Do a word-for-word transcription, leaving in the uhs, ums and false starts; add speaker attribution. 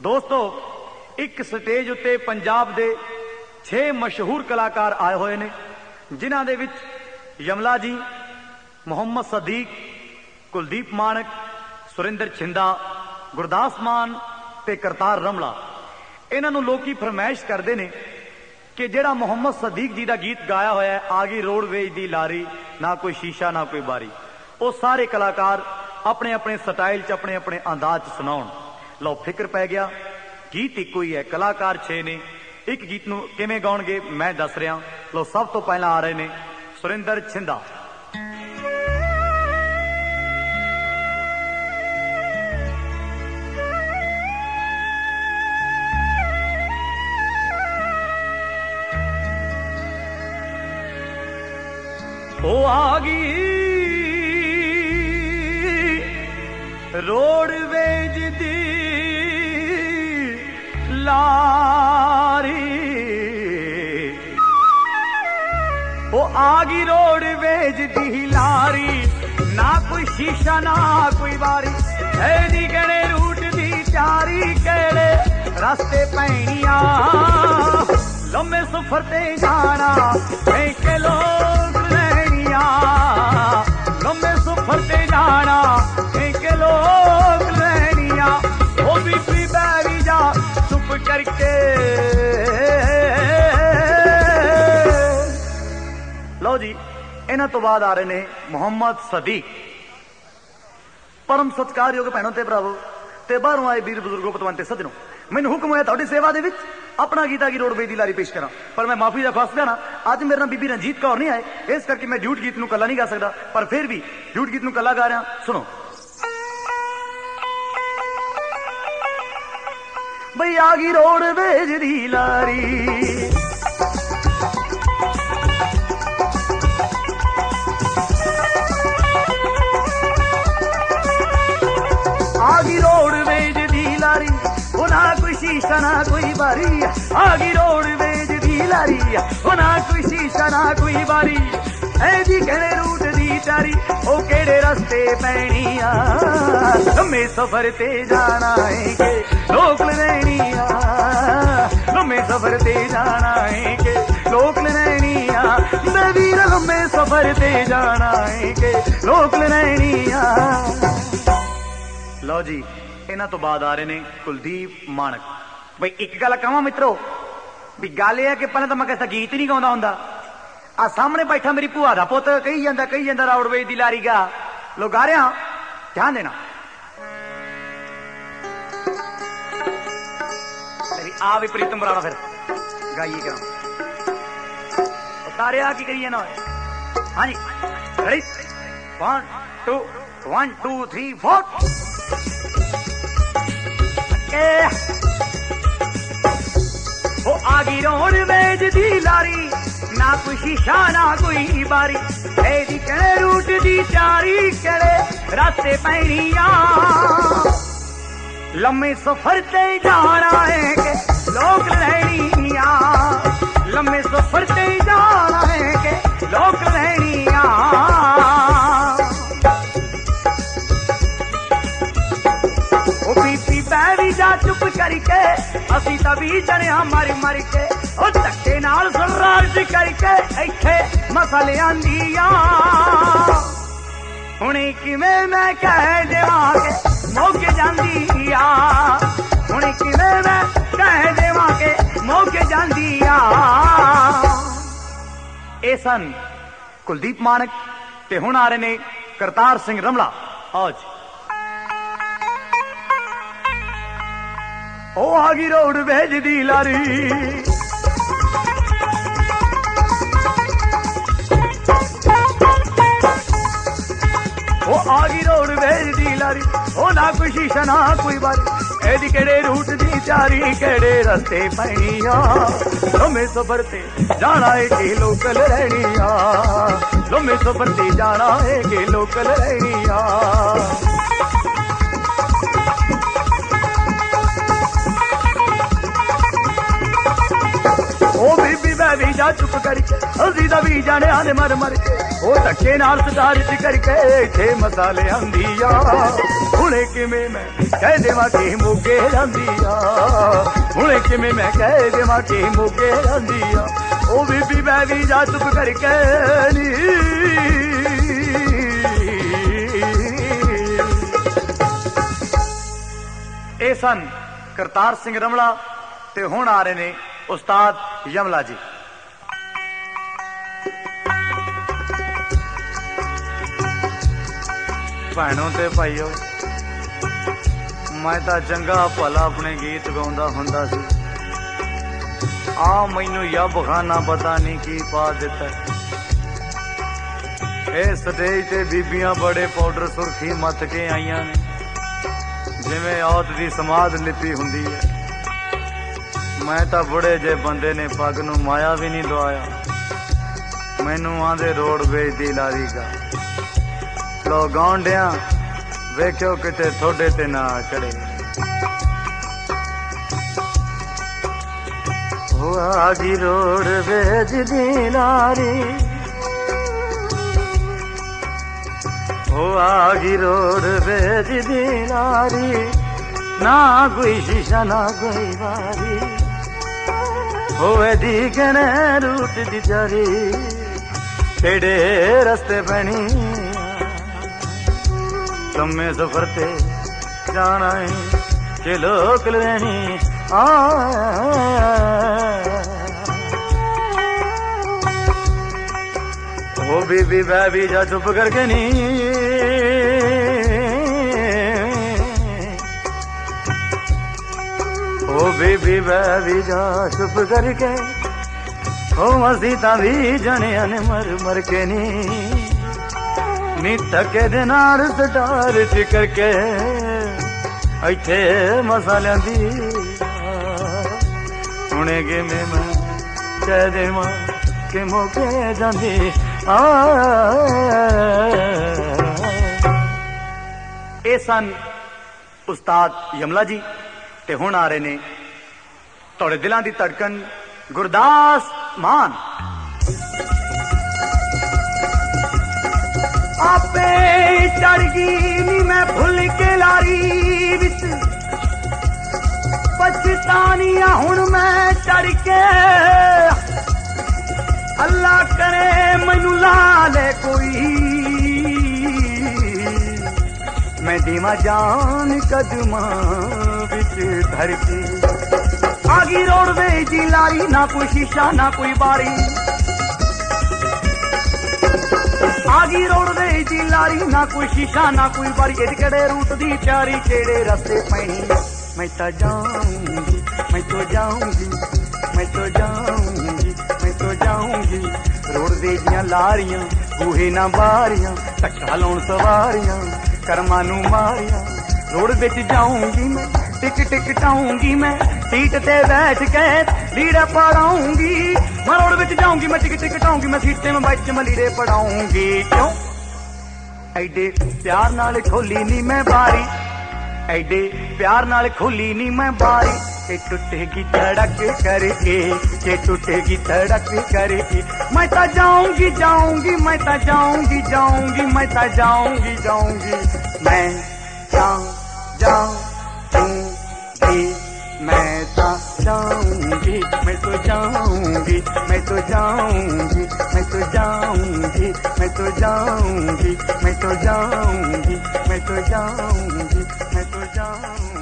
Speaker 1: दोस्तों एक स्टेज उत्ते पंजाब दे छे मशहूर कलाकार आए हुए ने, जिन्हां दे विच यमला जी, मुहम्मद सदीक, कुलदीप मानक, सुरिंदर छिंदा, गुरदास मान ते करतार रमला। इन्हां नूं लोकी फरमाइश करदे ने कि जिहड़ा मुहम्मद सदीक जी का गीत गाया होया है, आ गई रोडवेज दी लारी, ना कोई शीशा ना कोई बारी, वो सारे कलाकार अपने अपने स्टाइल च अपने अपने अंदाज च सुनाउण। लो फिक्र पै गया, गीत इक्को ही है, कलाकार छे ने, एक गीत नूं किवें गाउणगे मैं दस रहा। लो सब तो पहला आ रहे ने सुरिंदर छिंदा। ओ आगी रोडवेज दी लारी, ओ आगी रोडवेज दी लारी, ना कोई शीशा ना कोई बारी, ऐनी गणे रूट दी चारी, केड़े रास्ते पैनिया लम्बे सफर ते जाना, के लोग लैनिया लम्बे सफर ते जाना, के लोग लैनिया, वो भी पी बैरी जा चुप करके। लो जी, इन्हां तो बाद आ रहे ने मुहम्मद सदीक। परम सत्कारयोग भैनों ते भरावो ते बाहरों आए वीर बुजुर्गों पतवंते सज्जनों, मैनू हुक्म होया तुहाडी सेवा दे विच अपना गीता की रोडवेज दी लारी पेश करा, पर मैं माफी दा खासदा ना, अज मेरे नाल बीबी रंजीत कौर नहीं आए, इस करके मैं ड्यूट गीत नूं कला नहीं गा सकदा, पर फिर भी ड्यूट गीत नूं कला गा रहा। सुनो बई आ गई रोडवेज दी लारी, आगी रोडवेज दी लारी, ओ ना कोई शीशा ना कोई बारी, आगी रोडवेज दी लारी, ओ ना कोई शीशा ना कोई बारी, ऐ जी केड़े रूट दी चारी, ओ केड़े रास्ते पैनिया लम्मे सफर ते जाना है, के लोक लैनिया लम्मे सफर ते जाना है, के लोक लैनिया, वीर लम्मे सफर ते जाना है, के लोक लैनिया। लो जी, इन्हां तो बाद आ रहे ने कुलदीप मानक। भाई एक गल कहां मित्रों, भी गल यह है कि पहले तो मैं कैसा गीत ही नहीं गाउंदा हुंदा, आ सामने बैठा मेरी भूआ दा पुत कही जांदा कही जांदा रोडवेज दी लारी गा, लो गा रहा, ध्यान देना। आ भी प्रीतम बराड़ा फिर गाइए क्या तारे आ की करिए ना। हाँ जी ready, one two one two three four. वो आगी रोडवेज दी लारी, ना कोई शीशा ना कोई बारी, एदी केड़े रूट दी चारी, केड़े रास्ते पैनिया लम्मे सफर ते जाना है, के लोक लैनिया लम्मे सफर ते जाना है, के लोक लैनिया। ओ पीपी बैरी जा चुप करके, असी तभी जनिया मर मर के, ओ धक्के नाल सराज करके इत्थे मसले आंदिया, हुणे किवें मैं कह देवां के मौके जांदी आ, हुणे किवें मैं कह देवां के मौके जांदी आ। ए सन कुलदीप मानक ते हुण आ रहे ने करतार सिंह रमला। आज ओ आ गई रोडवेज दी लारी, ओ आ गई रोडवेज दी लारी, ओ ना कोई शीशा ना कोई बारी, एदी केड़े रूट दी चारी, केड़े रास्ते पैनिया लम्मे सफर ते जाना है, के लोकल रहनिया लम्मे सफर ते जाना है, के लोकल रहनिया। ओ बीबी बैवी जा चुप करके, असी दा भी जाने आने मर मर के, ओ धक्के नाल सदार च करके इत्थे मसाले आंदिया, हुणे किवें मैं कह देवा कि मोगे जांदी आ हुणे किवें मैं कह देवा कि मोगे जांदी आ ओ बीबी मैं भी जा चुप करके नी ए सन करतार सिंह रमला ते हुण आ रहे ने उस्ताद यमला जी। भैनों ते भाईओ मैं तां चंगा भला अपने गीत गाउंदा हुंदा सी आ मैनू यब खाना पता नहीं की पा दिता ए स्टेज ते बीबियां बड़े पाउडर सुर्खी मत के आईयां ने जिवें औत दी समाध लिपी हुंदी है। मैं तां बुढ़े जे बंदे ने पग नू माया भी नहीं दवाया मैनू आंदे रोड बेचदी लारी गा लो गौंडिया वेख्यो किते थोड़े ते ना चढ़े हो आगी रोड बेचदी लारी हो आगी रोड बेचदी लारी ना कोई शीशा ना कोई बारी होवे दी कने रूट दी जारी तेरे रस्ते बनी लम्बे सफर पे जाना है कि लोग लेनी आ ओ बीबी बैबी जा चुप करके नी ओ बीबी बैबी जा चुप करके ओ मसीता भी जने अने मर मर के नी नी थके दे नाल सटार टिकर के इत्थे मसालियां दी हुणे के मैं कह देवां कि मोके जांदी आ ए सन उस्ताद यमला जी ते हुण आ रहे ने तुहाडे दिलां दी धड़कन गुरदास मान। आपे चढ़ गई नी मैं भुल के लारी विच पछतानिया हुण मैं चढ़ के अल्लाह करे मैनू ला ले कोई मैं दीवा जान कदमां विच धर के आगी रोडवेज दी लारी ना कोई शीशा ना कोई बारी आगी रोडवेज दी लारी ना कोई शीशा ना कोई बारी केड़े रूट दी प्यारी केड़े रस्ते पैनी मैं तो जाऊंगी मैं तो जाऊंगी मैं तो जाऊंगी मैं तो जाऊंगी रोडवेज दियां लारियां बूहे ना बारियां धक्का लाउण सवारियां कर्मां नू मारियां रोड विच जाऊंगी मैं टिक टिक टाऊंगी मैं सीट ते बैठ के लीड़े पढ़ाऊंगी मैं रोड विच जाऊंगी मैं टिक टिक टाऊंगी मैं सीट ते मैं बैठ के मैं लीड़े पढ़ाऊंगी क्यों ऐडे प्यार नाल खोली नी मैं बारी ऐडे प्यार नाल खोली नी मैं बारी के टूटेगी धड़क करके के टूटेगी धड़क करके मैं तो जाऊंगी जाऊंगी मैं तो जाऊंगी जाऊंगी मैं तो जाऊंगी जाऊंगी मैं जाऊं जाऊंगी मैं तो जाऊंगी मैं तो जाऊंगी मैं तो जाऊंगी मैं तो जाऊंगी मैं तो जाऊंगी मैं तो जाऊंगी मैं तो जाऊंगी मैं तो जाऊंगी